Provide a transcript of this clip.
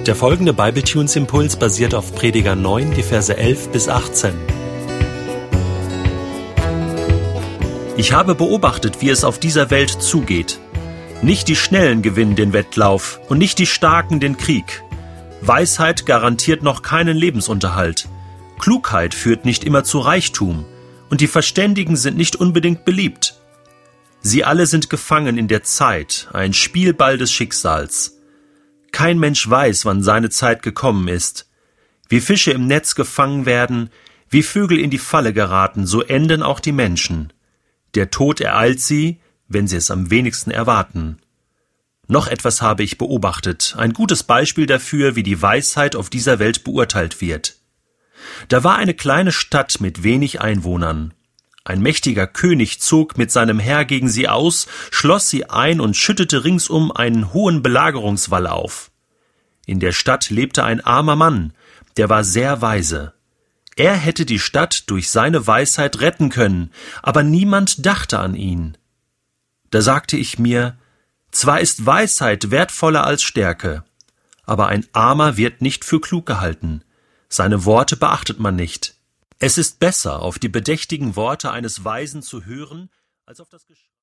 Der folgende Bibletunes-Impuls basiert auf Prediger 9, die Verse 11 bis 18. Ich habe beobachtet, wie es auf dieser Welt zugeht. Nicht die Schnellen gewinnen den Wettlauf und nicht die Starken den Krieg. Weisheit garantiert noch keinen Lebensunterhalt. Klugheit führt nicht immer zu Reichtum und die Verständigen sind nicht unbedingt beliebt. Sie alle sind gefangen in der Zeit, ein Spielball des Schicksals. Kein Mensch weiß, wann seine Zeit gekommen ist. Wie Fische im Netz gefangen werden, wie Vögel in die Falle geraten, so enden auch die Menschen. Der Tod ereilt sie, wenn sie es am wenigsten erwarten. Noch etwas habe ich beobachtet, ein gutes Beispiel dafür, wie die Weisheit auf dieser Welt beurteilt wird. Da war eine kleine Stadt mit wenig Einwohnern. Ein mächtiger König zog mit seinem Heer gegen sie aus, schloss sie ein und schüttete ringsum einen hohen Belagerungswall auf. In der Stadt lebte ein armer Mann, der war sehr weise. Er hätte die Stadt durch seine Weisheit retten können, aber niemand dachte an ihn. Da sagte ich mir, zwar ist Weisheit wertvoller als Stärke, aber ein Armer wird nicht für klug gehalten. Seine Worte beachtet man nicht. Es ist besser, auf die bedächtigen Worte eines Weisen zu hören, als auf das